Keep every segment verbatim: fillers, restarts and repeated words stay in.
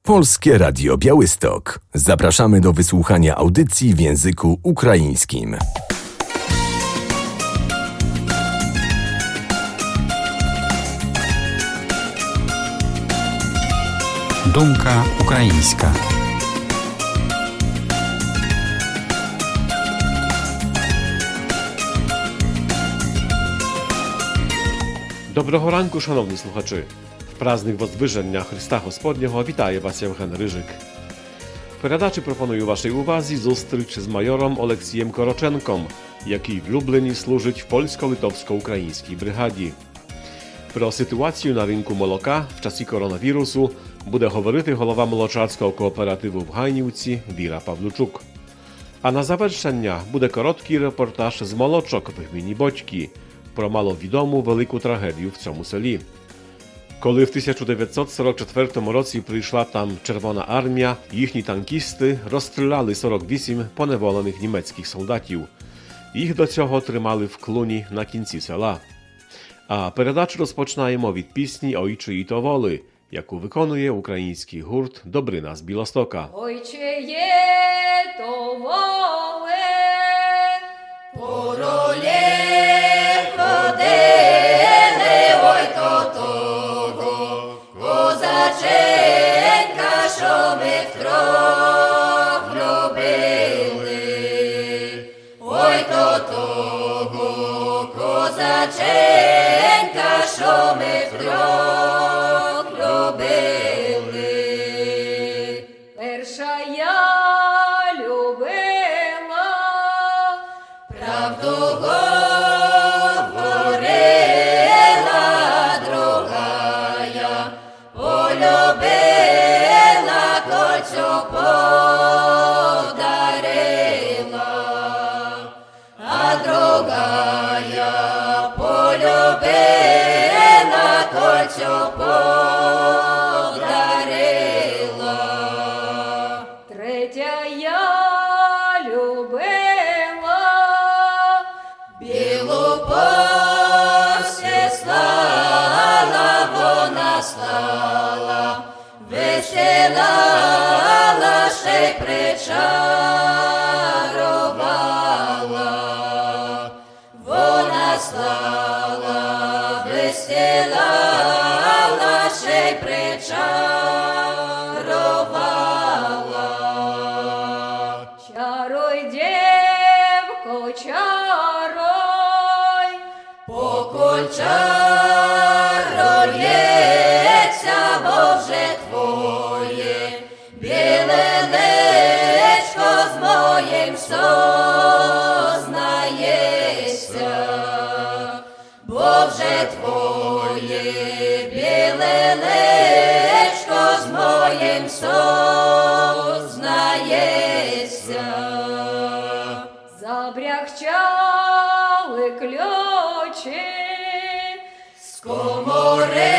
Polskie Radio Białystok. Zapraszamy do wysłuchania audycji w języku ukraińskim. Думка українська. Доброго ранку, шановні слухачі! В праздник Воздвиження Христа Господнього вітає вас Євген Рижик. В передачі пропоную вашій увазі зустріч з майором Олексієм Короченком, який в Любліні служить в польсько-литовсько-українській бригаді. Про ситуацію на ринку молока в часі коронавірусу буде говорити голова молочарського кооперативу в Гайнівці Віра Павлючук. А на завершення буде короткий репортаж з молочок в гміні Бодьки про маловідому велику трагедію в цьому селі. Коли в тисяча дев'ятсот сорок четвертому році прийшла там Червона армія, їхні танкісти розстріляли сорок вісім поневолених німецьких солдатів. Їх до цього тримали в клуні на кінці села. А передачу розпочинаємо від пісні «Ойче і то воли», яку виконує український гурт «Добрина з Білостока». Ойче є то воли, по ролі ходили, ой то того, козаченька, що ми втрох любили. Ой то того, козаченька, що ми втрох любили. Перша я любила, правду говорила, другая полюбила, кольцо подарила, а другая полюбила, кольцо подарила. Третя я любила, білу послала, вона стала, веселала, ще й причарувала. Вона стала, веселала, ще й причарувала. Чаруй, дівко, чаруй, покуль чарується, бо вже твоє біле личко з моїм сознається, бо вже твоє біле личко з моїм сознається. Забряхчали ключі, з комори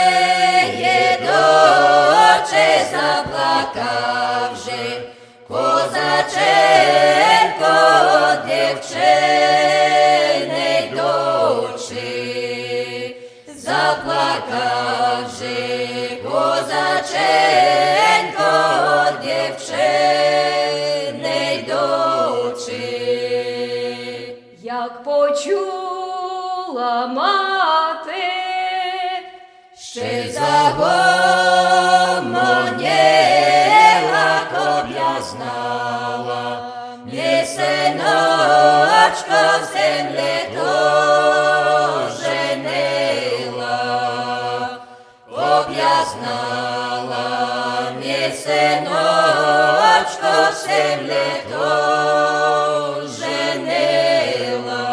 єдоче, заплакав же козаченко, дівчини дочі. Заплакав же козаченко, дівчини дочі. Як почула мати, ще й загомоніла, коб я знала, мій синочка в землі то женила. Коб я знала, мій синочка в землі то женила.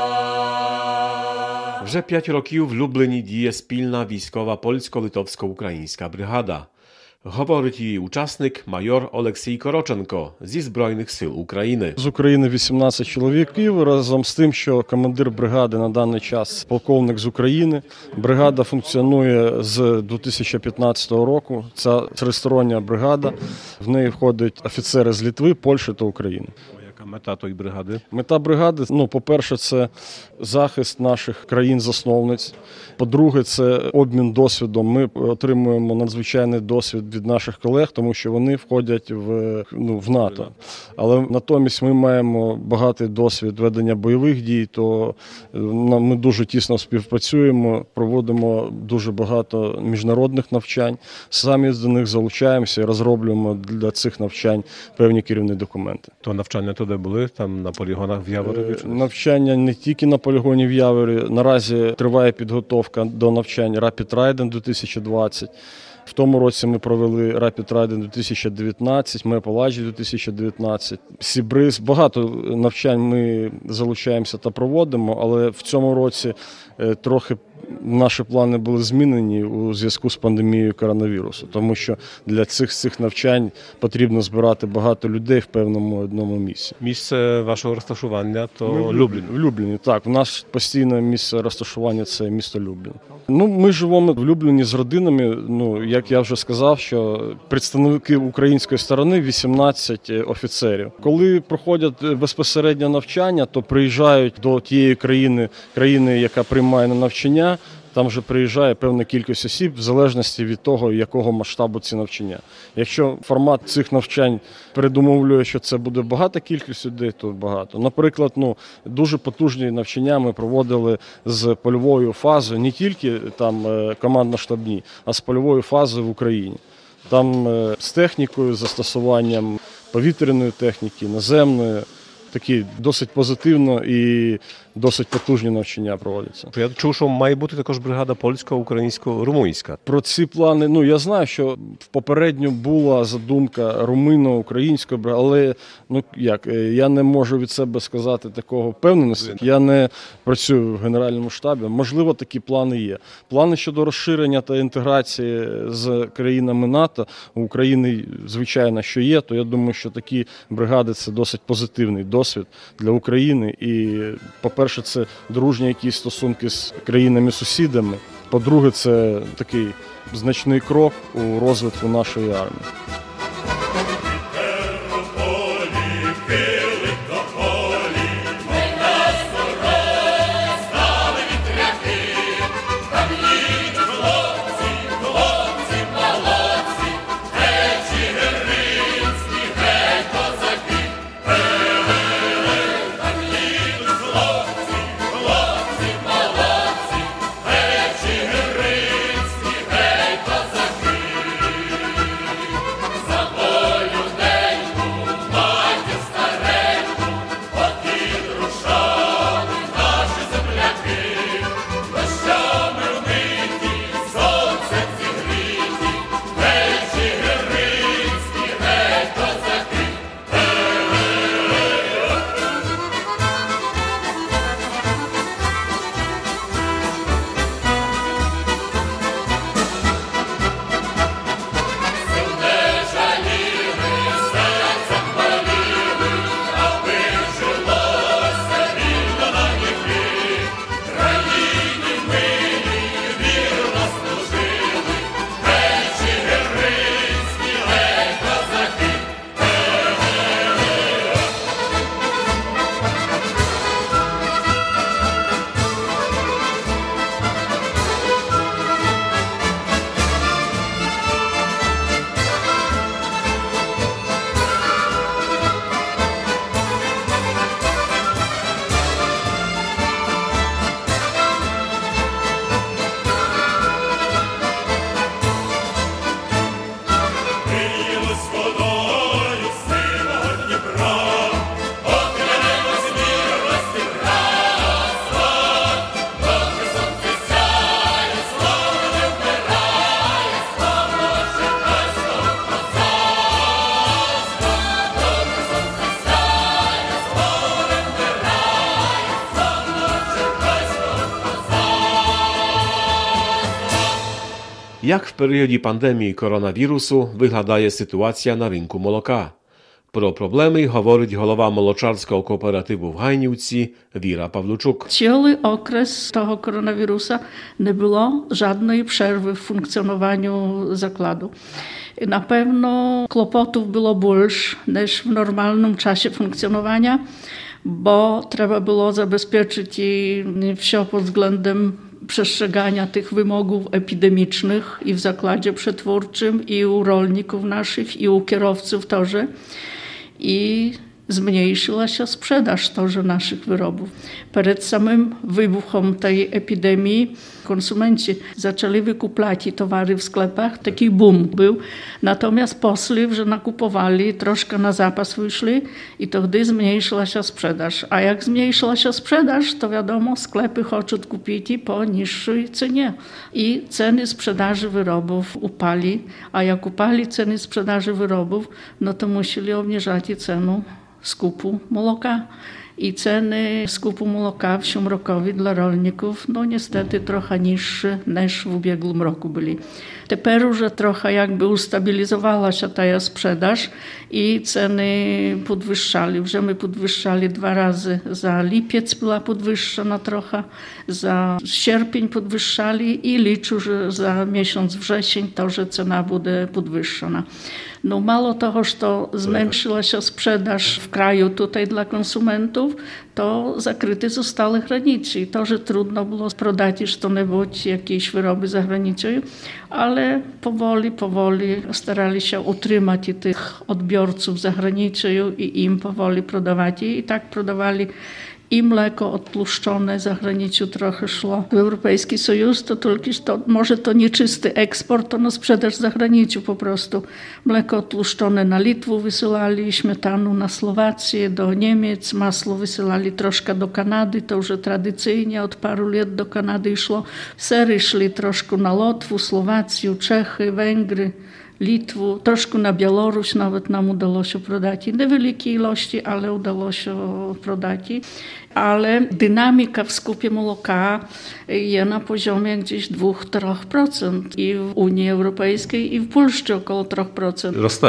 Вже п'ять років в Любліні діє спільна військова польсько-литовсько-українська бригада. Говорить її учасник майор Олексій Короченко зі Збройних сил України. З України вісімнадцять чоловіків, разом з тим, що командир бригади на даний час полковник з України. Бригада функціонує з дві тисячі п'ятнадцятого року. Це тристороння бригада. В неї входять офіцери з Литви, Польщі та України. Яка А мета тої бригади? Мета бригади, ну, по-перше, це захист наших країн-засновниць. По-друге, це обмін досвідом. Ми отримуємо надзвичайний досвід від наших колег, тому що вони входять в, ну, в НАТО. Але натомість ми маємо багатий досвід ведення бойових дій, то ми дуже тісно співпрацюємо, проводимо дуже багато міжнародних навчань, самі до них залучаємося і розроблюємо для цих навчань певні керівні документи. То навчання туди були, там на полігонах в Яворові? Чи? Навчання не тільки на полігоні в Яворі. Наразі триває підготовка до навчань Rapid Trident дві тисячі двадцять. В тому році ми провели Rapid Trident дві тисячі дев'ятнадцять, Меполаджі дві тисячі дев'ятнадцять, Сібриз. Багато навчань ми залучаємося та проводимо, але в цьому році трохи наші плани були змінені у зв'язку з пандемією коронавірусу, тому що для цих, цих навчань потрібно збирати багато людей в певному одному місці. Місце вашого розташування то Ми в Люблін. В Любліні, так. У нас постійне місце розташування – це місто Люблін. Ну, ми живемо в Любліні з родинами. Ну, як я вже сказав, що представники української сторони – вісімнадцять офіцерів. Коли проходять безпосередньо навчання, то приїжджають до тієї країни, країни, яка приймає на навчання. Там вже приїжджає певна кількість осіб в залежності від того, якого масштабу ці навчання. Якщо формат цих навчань передумовлює, що це буде багата кількість людей, то багато. Наприклад, ну, дуже потужні навчання ми проводили з польовою фазою, не тільки там командно-штабні, а з польовою фазою в Україні. Там з технікою, застосуванням повітряної техніки, наземної. Такі досить позитивно і досить потужні навчання проводяться. Я чув, що має бути також бригада польська, українська, румунська. Про ці плани, ну, я знаю, що попередньо була задумка румуно-української бригади, але, ну, як, я не можу від себе сказати такого впевненості. Я не працюю в Генеральному штабі. Можливо, такі плани є. Плани щодо розширення та інтеграції з країнами НАТО у України, звичайно, що є, то я думаю, що такі бригади – це досить позитивний досвід для України. І, по-перше, це дружні якісь стосунки з країнами-сусідами. По-друге, це такий значний крок у розвитку нашої армії. Jak w періоді пандемії коронавірусу виглядає ситуація на ринку молока? Про проблеми говорить голова молочарського кооперативу в Гайнівці Віра Павлючук. Цілий окрес того коронавіруса не було жодної przerwy в функціонуванню закладу. Напевно, клопотів було більше, ніж в нормальному часі функціонування, bo trzeba było zabezpieczyć все pod względem przestrzegania tych wymogów epidemicznych i w zakładzie przetwórczym, i u rolników naszych, i u kierowców тоже. I zmniejszyła się sprzedaż тоже naszych wyrobów. Przed samym wybuchem tej epidemii konsumenci zaczęli wykuplać towary w sklepach. Taki boom był. Natomiast posli, że nakupowali, troszkę na zapas wyszli i to wtedy zmniejszyła się sprzedaż. A jak zmniejszyła się sprzedaż, to wiadomo, sklepy chcą kupić po niższej cenie. I ceny sprzedaży wyrobów upali. A jak upali ceny sprzedaży wyrobów, no to musieli obniżać cenę skupu moloka. I ceny skupu moloka w tym roku dla rolników, no niestety trochę niższe niż w ubiegłym roku byli. Teraz już trochę jakby ustabilizowała się ta sprzedaż i ceny podwyższali. Już my podwyższali dwa razy. Za lipiec była podwyższona trochę, za sierpień podwyższali i liczę, że za miesiąc wrzesień to, że cena będzie podwyższona. No mało tego, że to zmniejszyła się sprzedaż w kraju tutaj dla konsumentów, to zakryte zostały granice. I to, że trudno było sprzedać co-небудź, jakieś wyroby za granicą, ale powoli, powoli starali się utrzymać tych odbiorców za granicą i im powoli prodawać. I tak prodawali i mleko odtłuszczone za granicą trochę szło. W Europejski Sojusz to tylko, to, może to nieczysty eksport, to no sprzedaż za granicą po prostu. Mleko odtłuszczone na Litwę wysyłali, śmietanu na Słowację, do Niemiec, masło wysyłali troszkę do Kanady, to już tradycyjnie od paru lat do Kanady szło. Sery szli troszkę na Łotwę, Słowację, Czechy, Węgry, Litwę, troszkę na Białoruś nawet nam udało się prodać. Niewielkie ilości, ale udało się prodać. Ale dynamika w skupie moloka jest na poziomie gdzieś dwa do trzech procent i w Unii Europejskiej i w Polsce około trzy procent. Roste.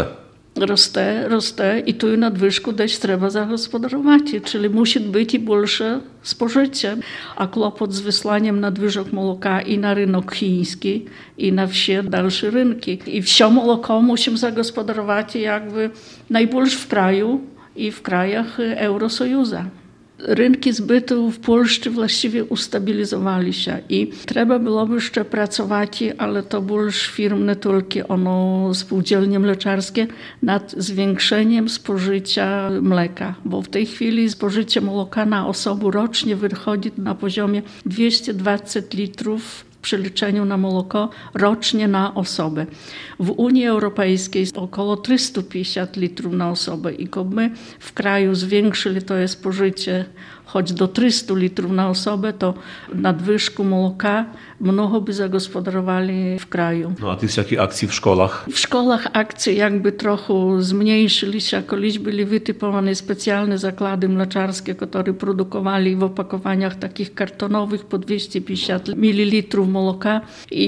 Roste, roste i tu nadwyżku dać trzeba zagospodarować, czyli musi być i większe spożycie. A kłopot z wysłaniem nadwyżek moloka i na rynek chiński, i na wsie dalsze rynki. I wsio moloko musimy zagospodarować jakby najbardziej w kraju i w krajach Eurosojuza. Rynki zbytu w Polsce właściwie ustabilizowali się i trzeba byłoby jeszcze pracować, ale to больше firm, nie tylko ono spółdzielnie mleczarskie, nad zwiększeniem spożycia mleka, bo w tej chwili spożycie mloka na osobę rocznie wychodzi na poziomie dwieście dwadzieścia litrów w przeliczeniu na moloko rocznie na osobę. W Unii Europejskiej około trzysta pięćdziesiąt litrów na osobę i gdyby w kraju zwiększyli to jest spożycie choć do trzysta litrów na osobę, to nadwyżku moloka mnogo by zagospodarowali w kraju. No a ty z jakich akcji w szkołach? W szkołach akcje jakby trochę zmniejszyli się, kiedyś byli wytypowane specjalne zakłady mleczarskie, które produkowali w opakowaniach takich kartonowych po dwieście pięćdziesiąt mililitrów moloka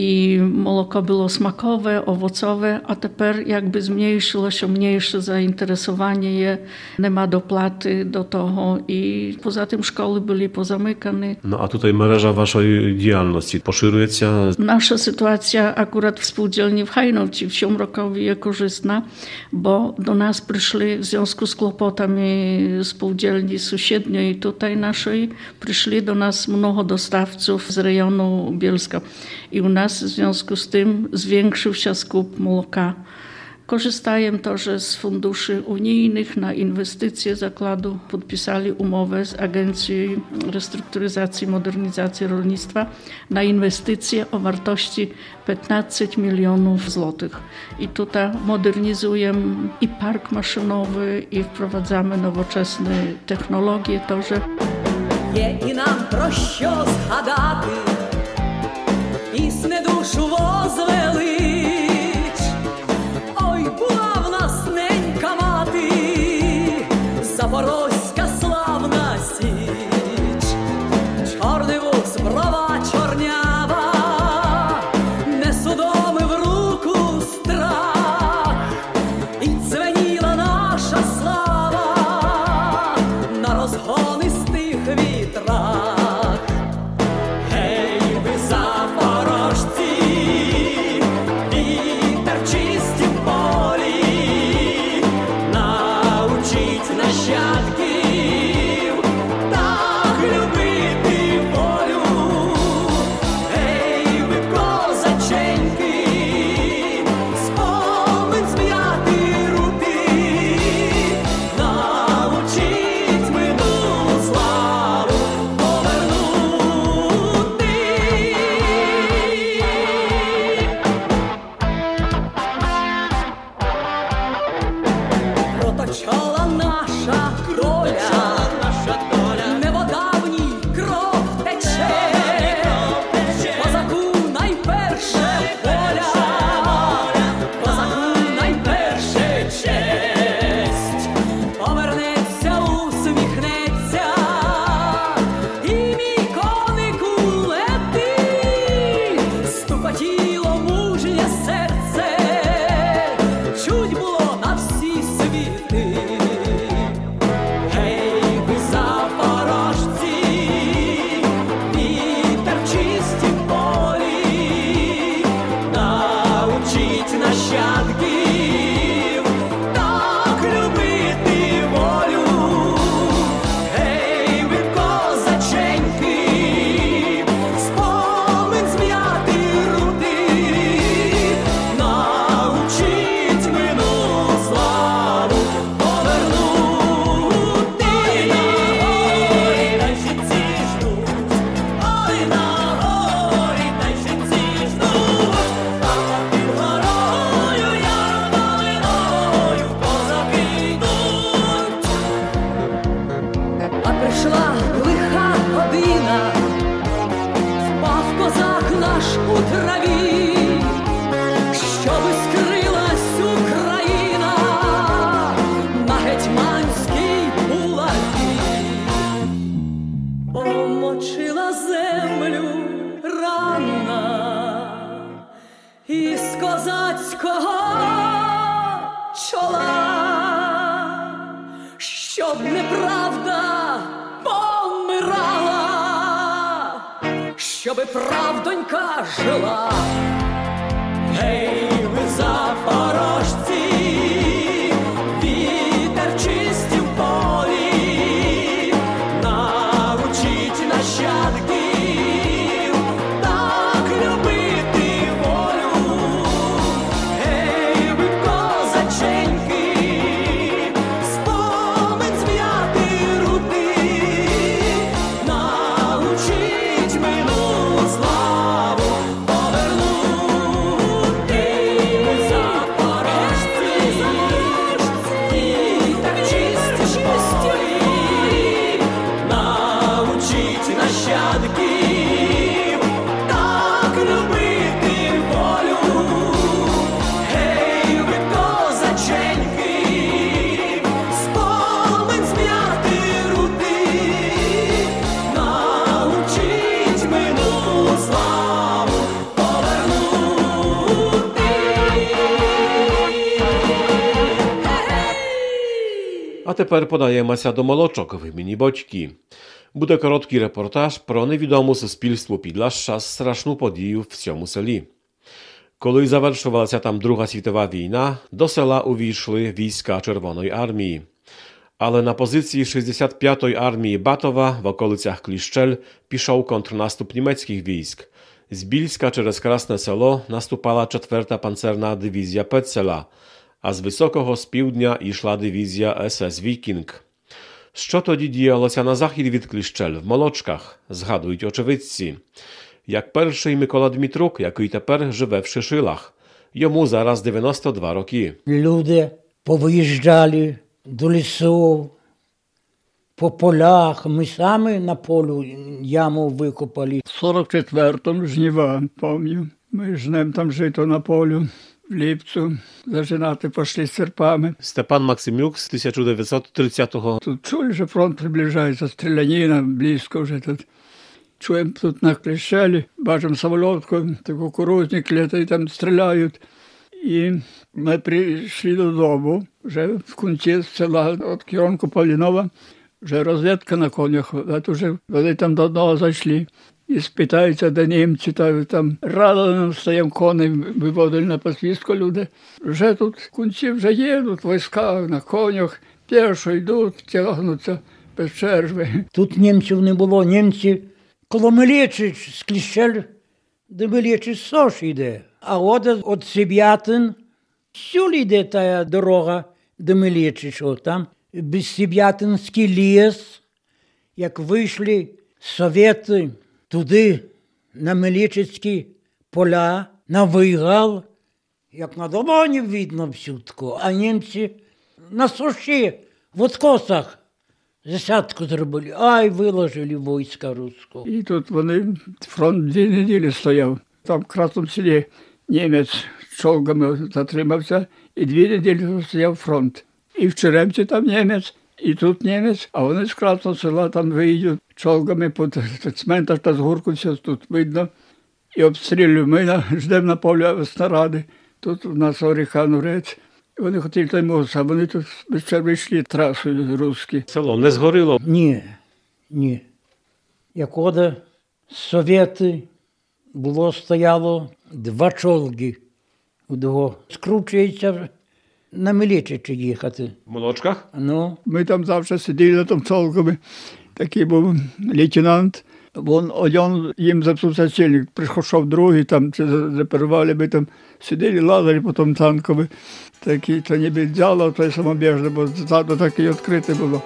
i moloko było smakowe, owocowe, a teraz jakby zmniejszyło się mniejsze zainteresowanie je, nie ma dopłaty do tego i poza tym szkoły byli pozamykane. No a tutaj mreża waszej działalności poszeruje się? Nasza sytuacja akurat w spółdzielni w Hajnowci w tym roku jest korzystna, bo do nas przyszli w związku z kłopotami spółdzielni sąsiedniej tutaj naszej, przyszli do nas mnogo dostawców z rejonu Bielska i u nas w związku z tym zwiększył się skup moloka. Korzystają też z funduszy unijnych na inwestycje zakładu. Podpisali umowę z Agencją Restrukturyzacji i Modernizacji Rolnictwa na inwestycje o wartości piętnaście milionów złotych. I tutaj modernizujemy i park maszynowy i wprowadzamy nowoczesne technologie. To, że Є і нам про що згадати, пісне душу возвелич. Ой, була в нас ненька мати, запорозька славна січ. Чорний вуз, брова чорнява, не судоми в руку страх, і дзвеніла наша слава. світло на всі світи. Гей, ви запорожці, вітер чисті полі, научіть нащадків так любити волю. Гей, ви козаченьки, спомин зм'яти руди, научіть минулу славу повернути. Ой, на горі, та жінці ждуть, ой, на горі, та жінці ждуть, а під горою ярмалиною козаки йдуть. А прийшла лиха година, впав козак наш у траві, щоби скрилась Україна на гетьманській булаві. Помочила землю рана із козацького чола, щоб неправда помирала, щоби правдонька жила. Гей, ви запорожці, вітер чисті в полі, научіть нащадків так любити волю. Гей, ви козаченьки, спомин зв'яти руди, научіть минулу славу повернути. Гей, ви запорожці, вітер чисті в полі, научіть нащадків так любити волю. Гей, ви козаченьки, спомин зм'яти руди, научіть минулу славу повернути. А тепер подаємося до молодшок в імені Бодьки. Буде короткий репортаж про невідому суспільству Підласша страшну подію в цьому селі. Коли завершувалася там Друга світова війна, до села увійшли війська Червоної армії. Але на позиції шістдесят п'ятої армії Батова в околицях Кліщель пішов контрнаступ німецьких військ. З Більська через Красне Село наступала четверта панцерна дивізія Петцеля, а з Високого з півдня йшла дивізія ес ес «Вікінг». Що тоді діялося на захід від Кліщель, в Молочках, згадують очевидці. Як перший Микола Дмитрук, який тепер живе в Шишилах. Йому зараз дев'яносто два роки. Люди повиїжджали до лісів, по полях. Ми самі на полю яму викопали. В сорок четвертому жнива, пам'ятаю. Ми жнем там жито на полю, в Ліпцю. Зажинати пішли з серпами. Степан Максимюк з тисяча дев'ятсот тридцятого. Тут чули, що фронт приближається, стрілянина, близько вже тут. Чуємо тут на Кліщелі, бачимо самолітку, кукурузник літає, там стріляють. І ми прийшли додому, вже в кінці села, від Кіронку Полінова, вже розвідка на конях, от уже вони там до одного зайшли. І спитаються, де німці, та, там радили нам, стоїмо коней, виводили на посвістку люди. Вже тут в кінці вже їдуть війська на конях, пішо йдуть, тягнуться без черви. Тут німців не було, німці коло Мелічич, з Кліщель, де Мелічич Сош йде. А от від Сіб'ятин сюди йде та дорога до Мелічич, там Безсіб'ятинський ліс, як вийшли совєти туди, на Мелічицькі поля, на Вигал, як на долоні видно всютко, а німці на суші, в откосах засадку зробили, ай, виложили війська руського. І тут вони, фронт дві неділі стояв. Там в Красному селі німець човгами затримався, і дві неділі стояв фронт. І в Черемці там німець, і тут німець, а вони з Красного села там виїдуть човгами під цментар та згорку, все тут видно. І обстрілюємо. Ми ждемо на полі снаради. Тут у нас Оріханурець. Вони хотіли той мост, а вони тут без черви йшли трасою русські. Село не згоріло. Ні, ні. Як оде совєти було, стояло два чолги. Удого скручується на Мілічичі їхати. В молочках? Ну, Ми там завжди сиділи на тому цолкові. Такий був лейтенант. Він один їм запсувся цілик. Прийшов другий, там це запервали, ми там сиділи, лазили по тому танкові. Такі, то ніби взяло, то й самобіжне, бо ззаду таке відкрите було.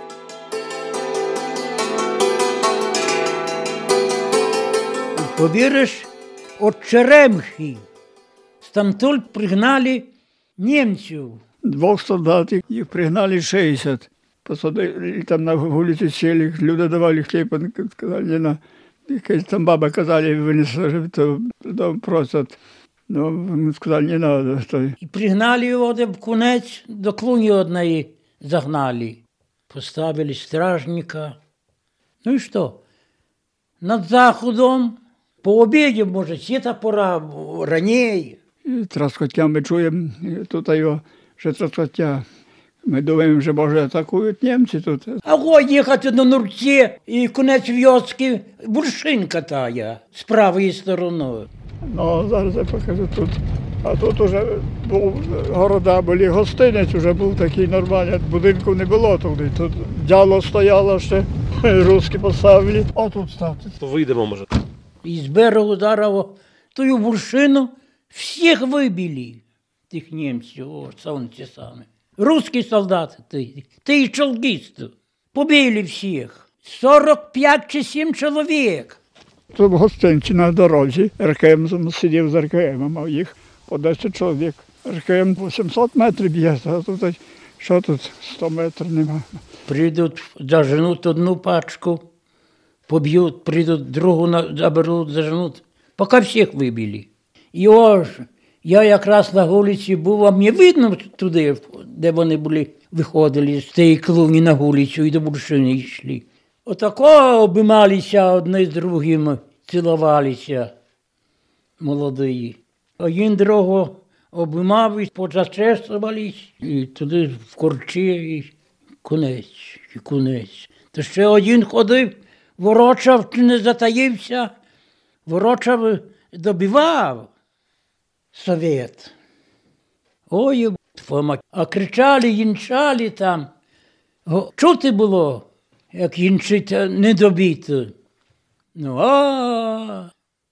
повіриш, от Черемхи. Стамтуль пригнали німців. Двох солдатів, їх пригнали шістдесят. Посадили там на вулиці сіли, люди давали хліб, сказали, не на. Якась там баба казали, винесли, то дом просять. Ну, ми сказали, не треба. І пригнали його в кунець, до клуні одної загнали. Поставили стражника. Ну і що? Над заходом, по обіді, може, сіта пора, раніше. І траскоття ми чуємо, тут його вже траскоття. Ми думаємо, що, може, атакують німці тут. А го їхати на Нурці і кінець в'язки буршинка тая з правої сторони. Ну, зараз я покажу тут. А тут вже був, города були, гостинець вже був такий нормальний, будинку не було туди. Тут дяло стояло ще, русські поставили. О, тут ставте. То вийдемо, може. І з берегу зараз тую буршину всіх вибили, тих німців, о, сонці саме. Русські солдати, ти, ти і чолгісти, побили всіх. сорок п'ять чи сім чоловік. Тут в гостинці на дорозі, РКМ сидів з РКМ, а їх по десять чоловік. РКМ вісімсот метрів є, а тут, що тут, сто метрів нема. Прийдуть, заженуть одну пачку, поб'ють, прийдуть другу, заберуть, заженуть, поки всіх вибили. І ось, я якраз на вулиці був, а мені видно туди, де вони були, виходили з тієї клуні на вулицю і до буршини йшли. Отако обіймалися одне з другим, цілувалися молоді. Один другого обіймав і позачесувались, і туди в корчі, і кунець, і кунець. То ще один ходив, ворочав, чи не затаївся, ворочав, добивав совєт. Ой, Фома, а кричали, їнчали там. Чути було, як їнчить недобіти. Ну, а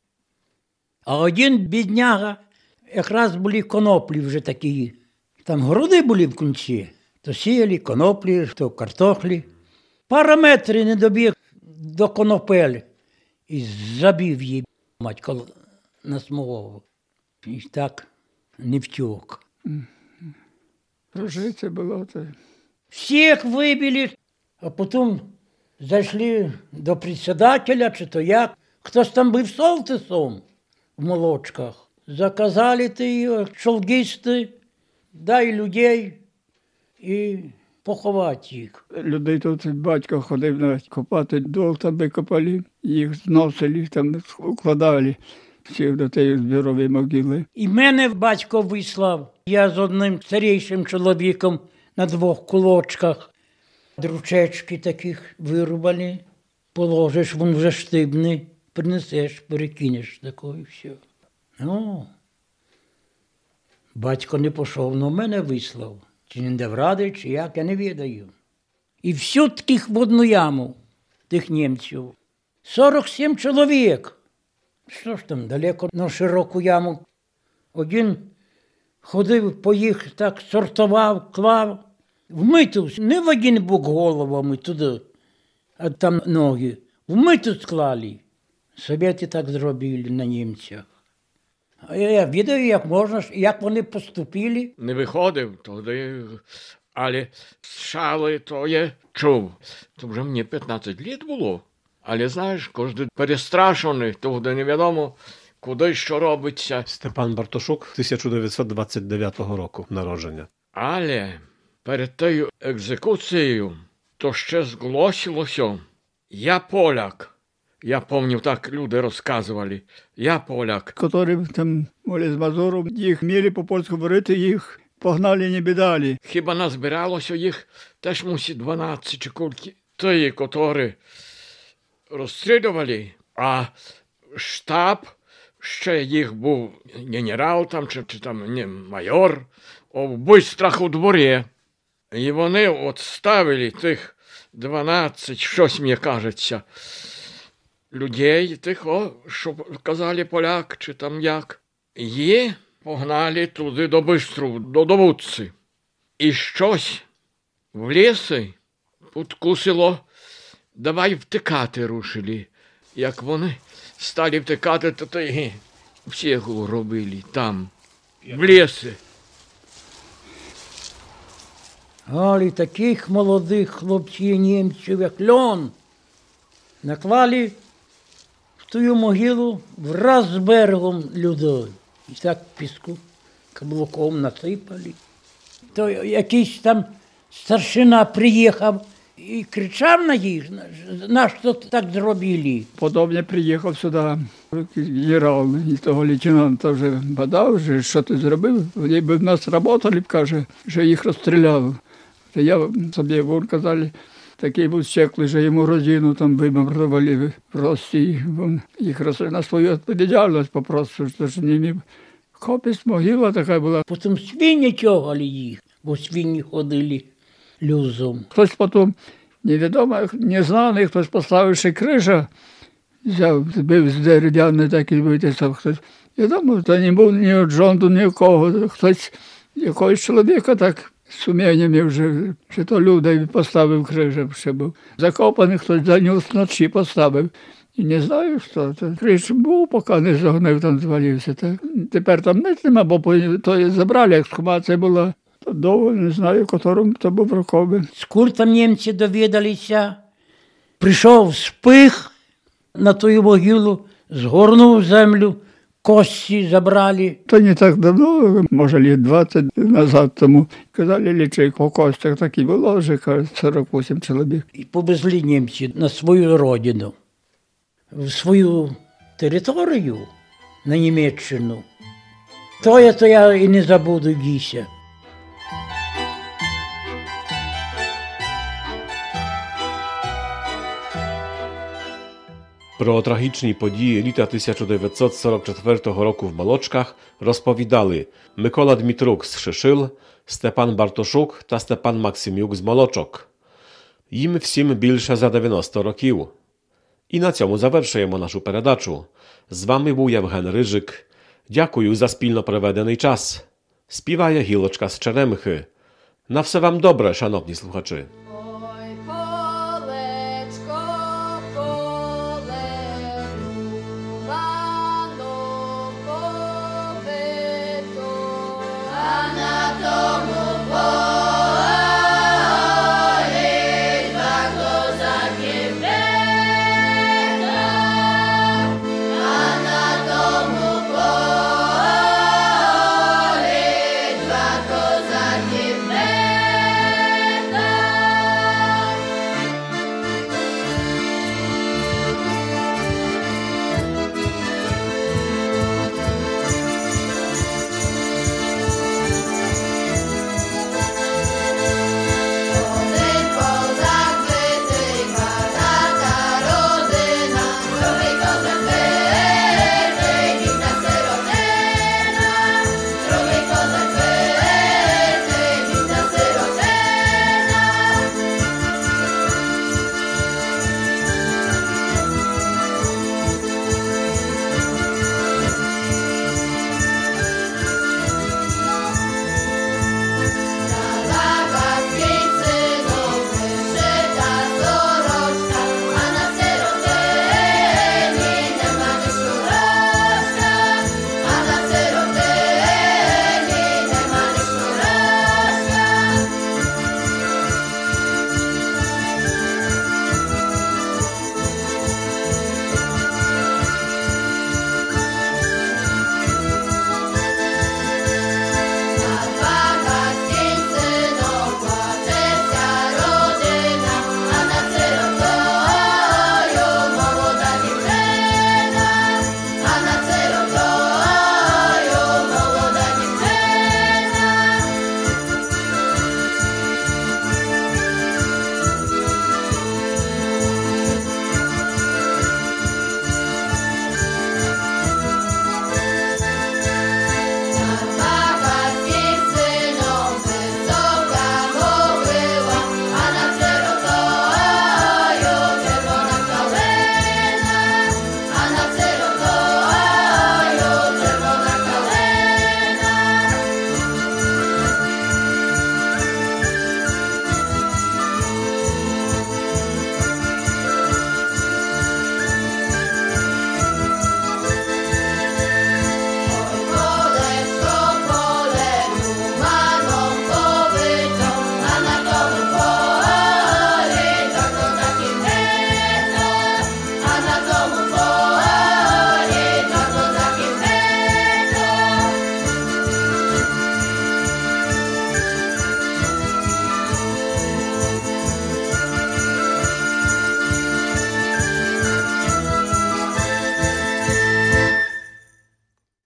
А один бідняга, якраз були коноплі вже такі. Там городи були в кінці. То сіяли коноплі, то картохлі. Пара метрів не добіг до конопель. І забив її, мать, коло на смолову. І так не втік. Прожиття було це. Всіх вибили, а потім зайшли до председателя, чи то як. Хтось там був солтисом в молочках. Заказали ті чолгісти, дай людей і поховати їх. Людей тут батько ходив навіть копати, дол там викопали, їх зносили, там укладали всіх до тієї збірової могили. І мене батько вислав. Я з одним старішим чоловіком на двох кулочках. Дручечки таких вирубали, положиш, він вже штибний, принесеш, перекинеш такою, все. Ну, батько не пішов, але мене вислав. Чи не дав ради, чи як, я не відаю. І всю таких в одну яму, тих німців. сорок сім чоловік. Що ж там, далеко на широку яму. Один ходив по їх, так сортував, клав. Вмиту, не в один бок головами туди, а там ноги. Вмиту склали. Совєти так зробили на німцях. А я відаю, як можна, як вони поступили. Не виходив туди, але шали то я чув. То вже мені п'ятнадцять літ було. Але, знаєш, кожен перестрашений, туди невідомо, куди що робиться. Степан Бартошук, тисяча дев'ятсот двадцять дев'ятого року народження. Але перед тією екзекуцією то ще зголосилося. Я поляк. Я пам'ятаю, так люди розказували. Я поляк. Які там, моли з Мазуром, їх мали по-польську говорити, їх погнали, не бідалі. Хіба назбиралося їх теж, мусить, дванадцять чи кільки. Ті, котрі розстрілювали, а штаб, ще їх був генерал там, чи, чи там не, майор, о вбивствах у дворі. І вони от ставили тих дванадцять, щось мені кажеться, людей, тих, о, що казали поляк, чи там як. І погнали туди до Бистру, до Довудці. І щось в лісі підкусило, давай втикати рушили. Як вони стали втикати, то то і всіх робили там, в лісі. Але таких молодих хлопців німців, як Льон, наклали в ту могилу враз з берегом людей. І так піску каблуком насипали. То якийсь там старшина приїхав і кричав на їх, на що так зробили. Потім приїхав сюди генерал, і того лейтенанта вже badав, що, що ти зробив. Вони б в нас працювали, каже, що їх розстріляв. Я собі, вони казали, такий був щеклий, що йому родину там вибомбардували в Росії. Він їх розстріляв на свою відповідальність попросту, що ж не міг. Копість, могила така була. Потім свині тягали їх, бо свині ходили люзом. Хтось потім, невідомо, незнаний, хтось поставивши криша, взяв, збив з дерев'яної, так і витисав хтось. Я думаю, то не був ні от жонду, нікого. Хтось, якогось чоловіка так з сум'яннями вже, що то людей поставив криша, ще був. Закопаний хтось занюс вночі поставив. І не знаю, що це. Криш був, поки не загнив, там звалився. Так. Тепер там не нема, бо то забрали, ексхумація була. То довго, не знаю, котрому то був роком. З культом німці довідалися. Прийшов спих на ту могилу, згорнув землю, кості забрали. То не так давно, може, літ двадцять назад тому, казали, лічи по костях, так і було вже, кажуть, сорок вісім чоловік. І повезли німці на свою родину, в свою територію, на Німеччину. То я, то я і не забуду гіся. Про трагічні події літа тисяча дев'ятсот сорок четвертого року в Молочках розповідали Микола Дмитрук з Шишил, Степан Бартошук та Степан Максимюк з Молочок. Їм всім більше за дев'яносто років. І на цьому завершуємо нашу передачу. З вами був Євген Рижик. Дякую за спільно проведений час. Співає Гілочка з Черемхи. На все вам добре, шановні слухачі.